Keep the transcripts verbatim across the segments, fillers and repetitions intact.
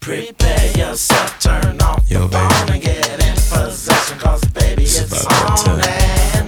Prepare yourself, turn off Yo, the phone baby. and get in possession, cause baby It's it's, about that on time. and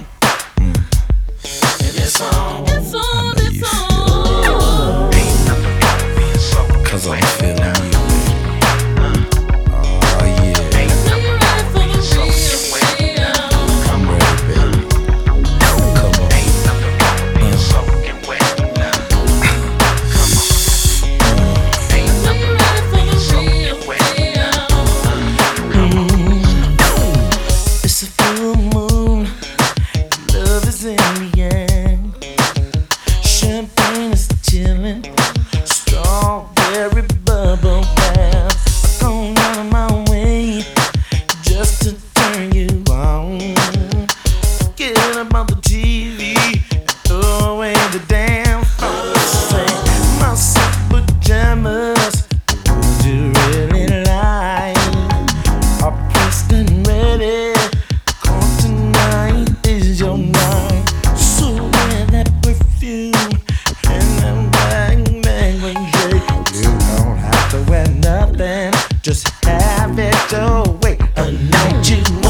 it's on. It's on, I know you it's feel on. Ain't nothing like being so Cause I'm wet feeling now. you, baby. Oh yeah, Ain't Are nothing you like ready for being the so wet real? now. I'm ready, baby. Come on. Ain't nothing like being soaking wet now. Come on. Ain't Are nothing you like ready for being the soaking wet now. Come on. It's a full moon, love is in the air. Champagne is chilling, strawberry bubble bath. I've gone out of my way just to turn you on. Forget about the T V and throw away the damn phone. Say, my super pajamas, would you really like? Are pressed and ready, 'cause tonight is your night. So wear that perfume and that bang bang bang. You don't have to wear nothing, just have it your way. A night you